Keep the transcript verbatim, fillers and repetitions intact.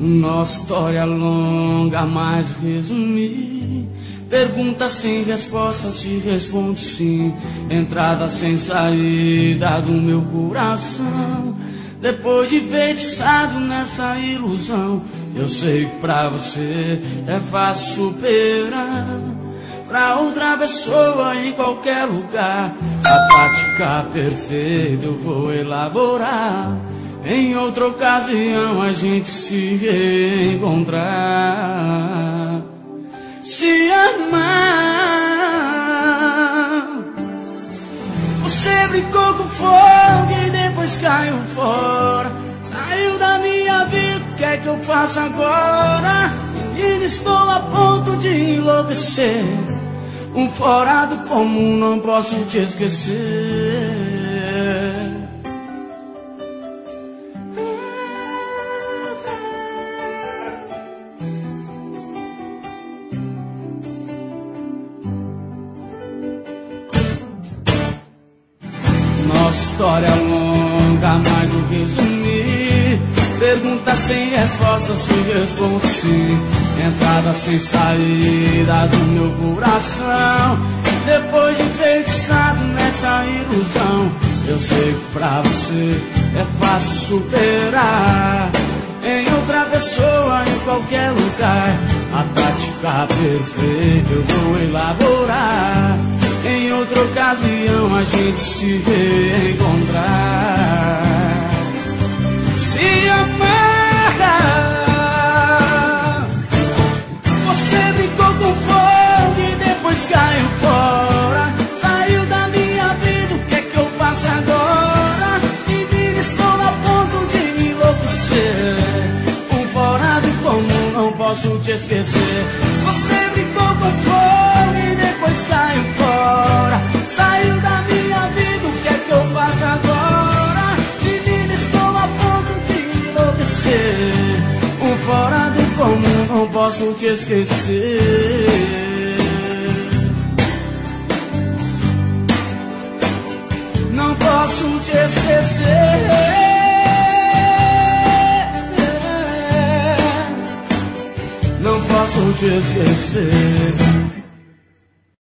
Nossa história longa, mas resumir. Pergunta sem resposta, te respondo sim. Entrada sem saída do meu coração. Depois de feitiçado nessa ilusão, eu sei que pra você é fácil superar. Pra outra pessoa em qualquer lugar, a tática perfeita eu vou elaborar. Em outra ocasião a gente se reencontrar. Se amar. Você brincou com fogo e depois caiu fora. Saiu da minha vida, o que é que eu faço agora? Menina, estou a ponto de enlouquecer. Um fora do comum, não posso te esquecer. Nossa história longa, mas o resumir. Pergunta sem resposta, se respondo sim. Entrada sem saída do meu coração. Depois de feitiçado nessa ilusão, eu sei que pra você é fácil superar. Em outra pessoa, em qualquer lugar, a tática perfeita eu vou elaborar. Em outra ocasião a gente se reencontrar. Se amar. Você brincou com fogo e depois caiu fora. Saiu da minha vida, o que é que eu faço agora? Menina, estou a ponto de me enlouquecer. Um fora do comum, não posso te esquecer. Você brincou com fogo e depois caiu fora. Saiu da minha vida, o que é que eu faço agora? Menina, estou a ponto de enlouquecer. Um fora do comum, não posso te esquecer. Não posso te esquecer. Não posso te esquecer.